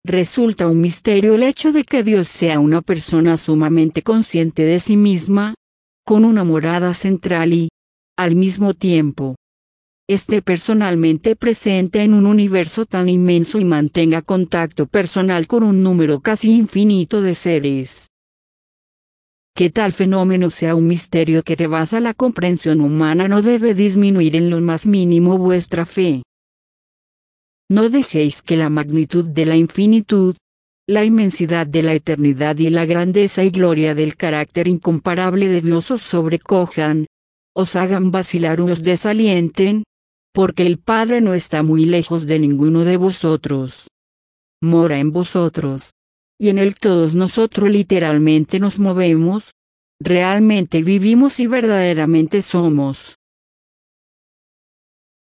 Resulta un misterio el hecho de que Dios sea una persona sumamente consciente de sí misma, con una morada central y, al mismo tiempo, esté personalmente presente en un universo tan inmenso y mantenga contacto personal con un número casi infinito de seres. Que tal fenómeno sea un misterio que rebasa la comprensión humana no debe disminuir en lo más mínimo vuestra fe. No dejéis que la magnitud de la infinitud, la inmensidad de la eternidad y la grandeza y gloria del carácter incomparable de Dios os sobrecojan, os hagan vacilar o os desalienten, porque el Padre no está muy lejos de ninguno de vosotros. Mora en vosotros. Y en él todos nosotros literalmente nos movemos, realmente vivimos y verdaderamente somos.